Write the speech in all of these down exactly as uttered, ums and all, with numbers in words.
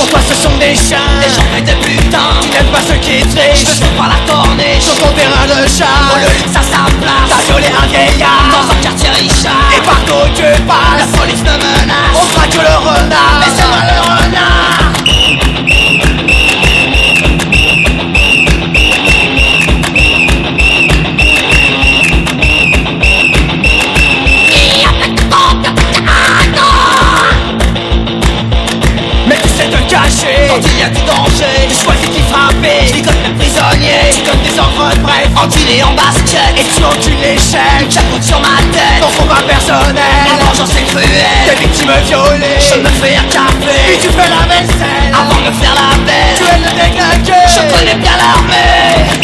toi ce sont des chiens, des gens faits de putain. Tu n'aimes pas ceux qui trichent, Je veux par la corniche, sur ton terrain de pour chat. le luxe à sa place. T'as violé un vieillard Dans un quartier richard, et partout où tu la passes police me menace. on traque le renard. Mais c'est moi le renard. Mais tu sais te cacher Quand il y a du danger, tu choisis qui frapper. je ligote les prisonniers. Tu donnes des ordres brefs Enculé en basket, et tu encules l'échec. j'appuie sur ma tête. Ton combat La personnel, vengeance est des cruelle. victimes violées. Je me fais un Puis café tu fais la vaisselle avant de faire la tu belle. aimes le déglinguer. Je connais bien l'armée.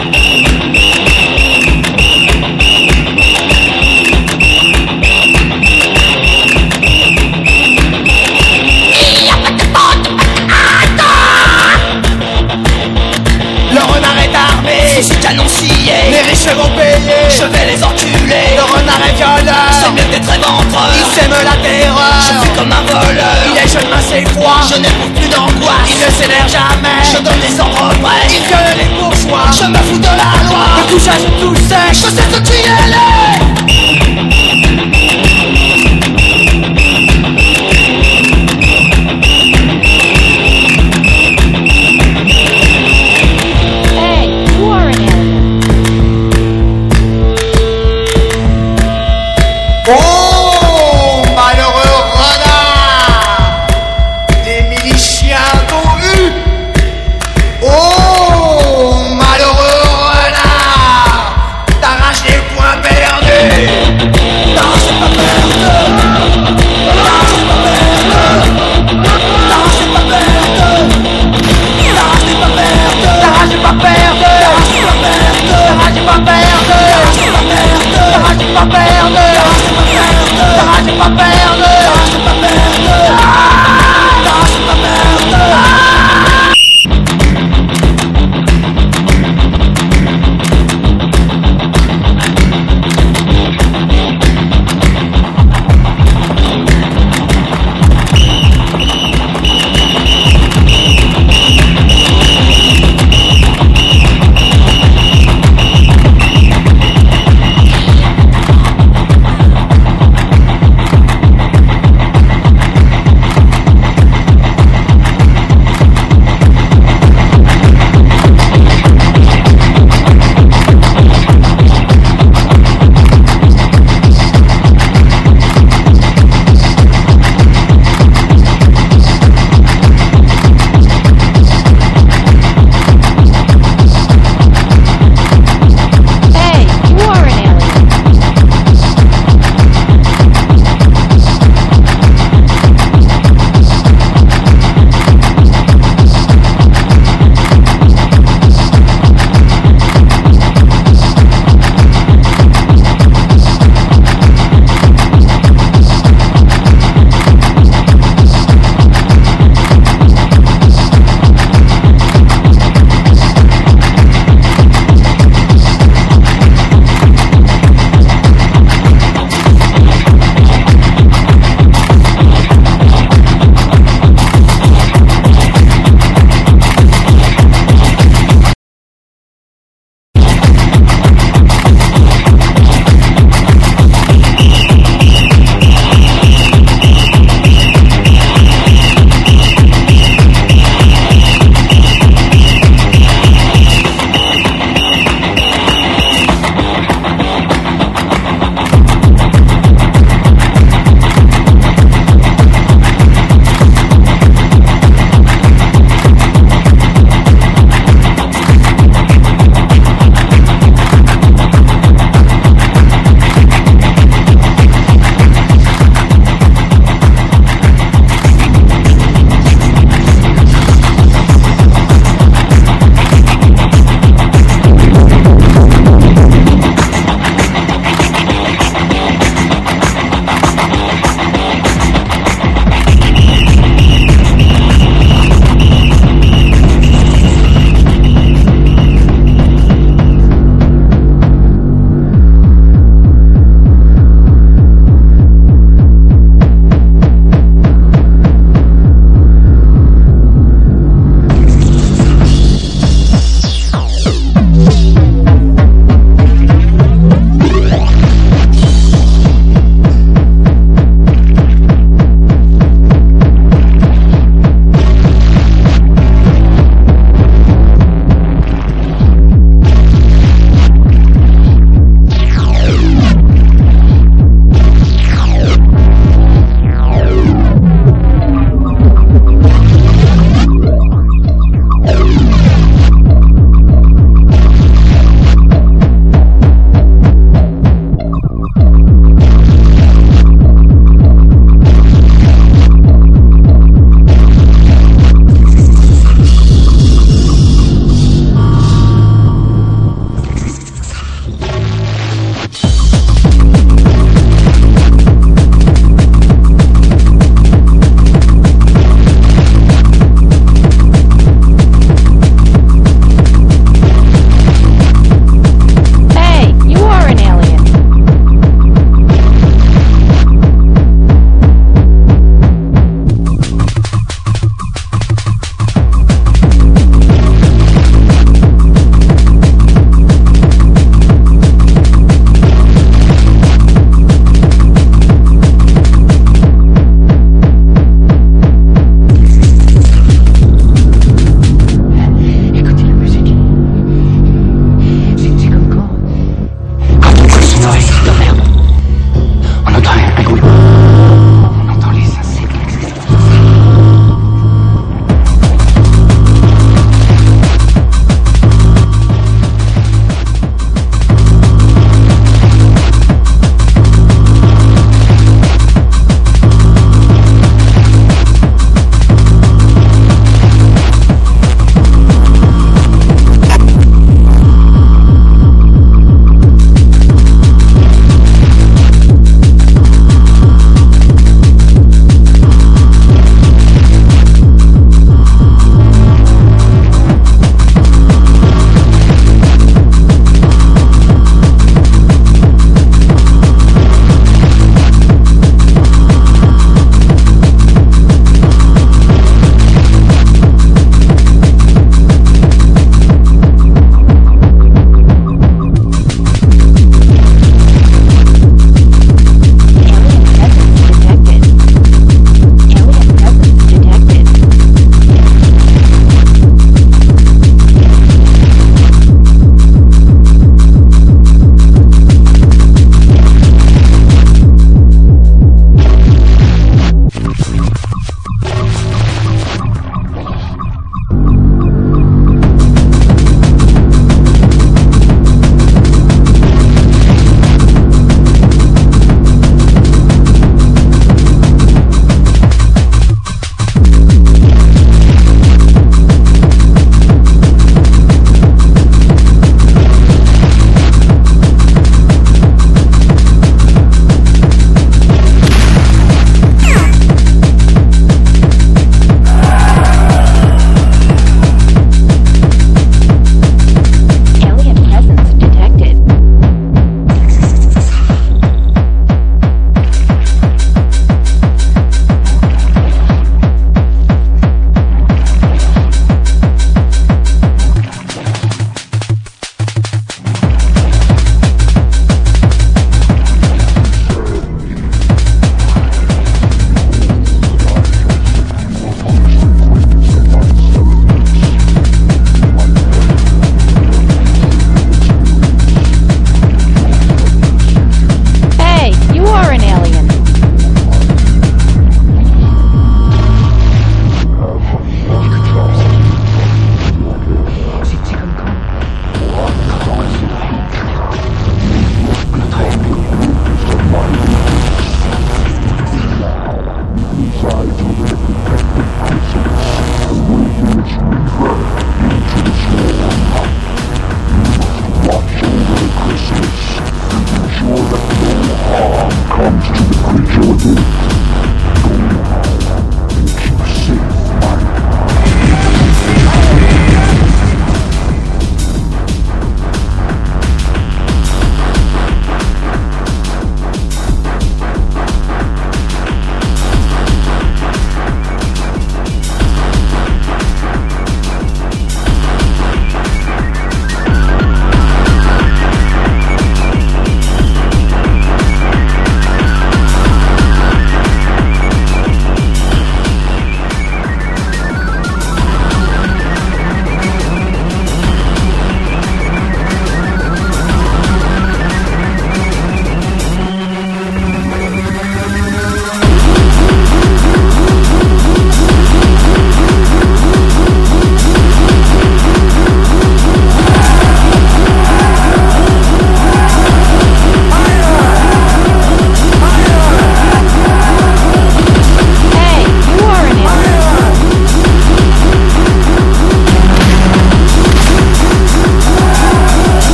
Le renard est armé, Si c'est canon scié, les riches vont payer. je vais les enculer. Le renard est C'est violeur, mieux d'être éventreur. il sème la Je terreur. suis comme un voleur. Il est jeune, mince et froid, Je n'éprouve plus d'angoisse. il ne s'énerve jamais. Je donne des ordres Il brefs. viole les bourgeois. Je me fous de la loi. Le couchage tout sec, Je sais ce qu'il est. Hey, Warren. oh malheureux renard, les miliciens t'ont eu. Oh malheureux renard, t'arraches les poings perdus. T'arraches pas perdre, t'arraches pas perdre, t'arraches pas perdre, t'arraches pas perdre, t'arraches pas perdre, t'arraches pas perdre, t'arraches pas perdre, t'arraches pas perdre, t'arraches pas perdre, t'arraches pas perdre, t'arraches pas perdre, t'arraches pas perdre.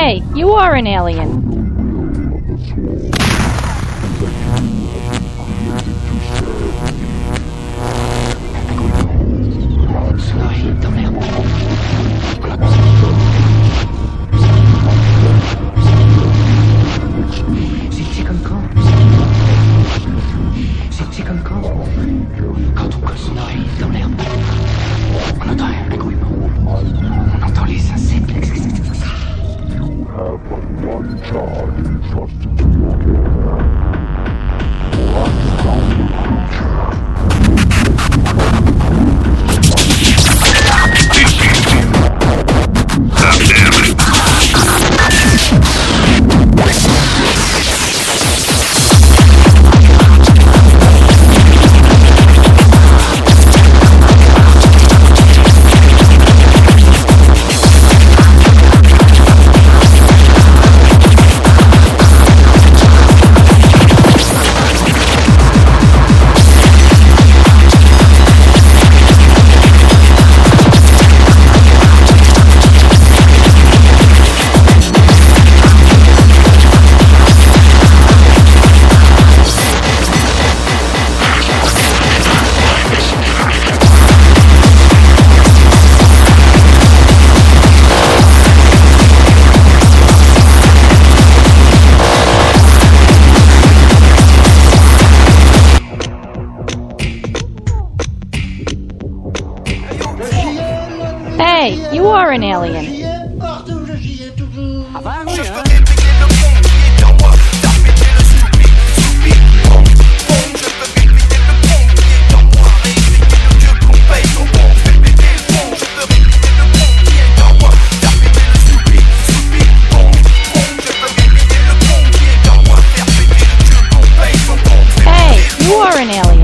Hey, you are an alien. C'est comme quand C'est comme quand Quand on colle son oreille dans l'herbe, on entend un grouillement. On entend les insectes. Hey, you are an alien. Hey, you are an alien.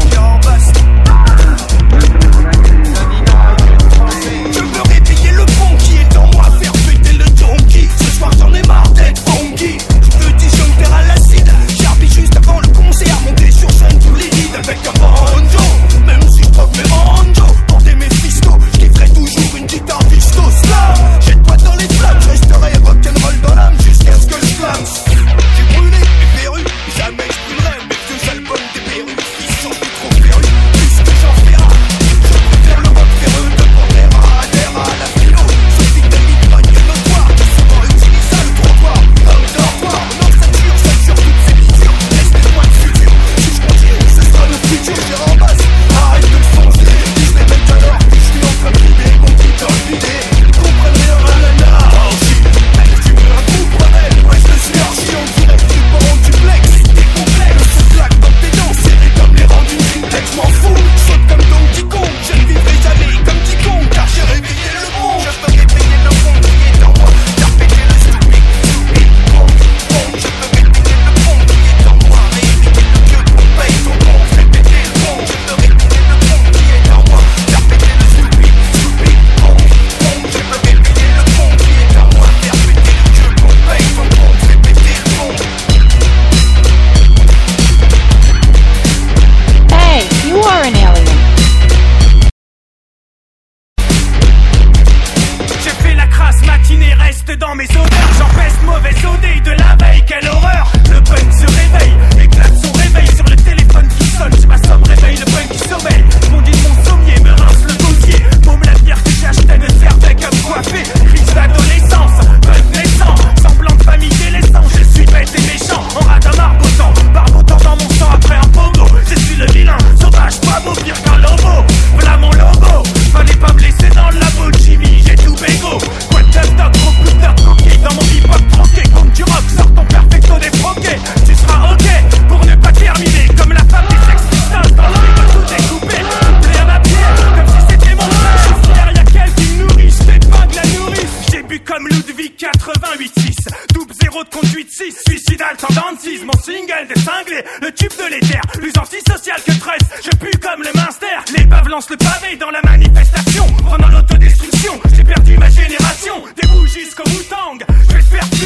Dans mes odeurs, j'empêche mauvais odé de la veille, quelle horreur. Le punk se réveille, éclate son réveil sur le téléphone qui sonne. J'ai ma somme réveille, le punk qui sommeille. Mon dit mon sommier, me rince le gosier. Môme la bière que j'ai acheté de cervec à me coiffer. Crise d'adolescence, punk naissant, semblant de famille délaissant. Je suis bête et méchant, en radin marbotant, barbotant dans mon sang après un pogo. Je suis le vilain, sauvage, pas beau, pire qu'un lobo. Voilà mon logo, fallait pas me laisser dans le labo de Jimmy, j'ai tout bégo. Quoi de toc, gros coup de coquille dans mon hip-hop tronqué. Comme du rock, sors ton perfecto défroqué. Tu seras ok pour ne pas terminer comme la femme des Sex Pistols. Dans le frigo tout est coupé, couplé à ma pierre, comme si c'était mon frère. Je suis fier, y'a qu'elle qui me nourrit, j't'ai pas de la nourrice. J'ai bu comme Ludwig quatre-vingt-huit six, double zéro de conduite six, suicidal sans dents de six. Mon single des cinglés, le tube de l'éther, plus antisocial que Trust. Je pue comme le Minster, les baves lancent le pavé dans la manifestation. Pendant l'autodestruction, j'ai perdu ma génération, des bougies jusqu'au Wu-Tang. Je vais te faire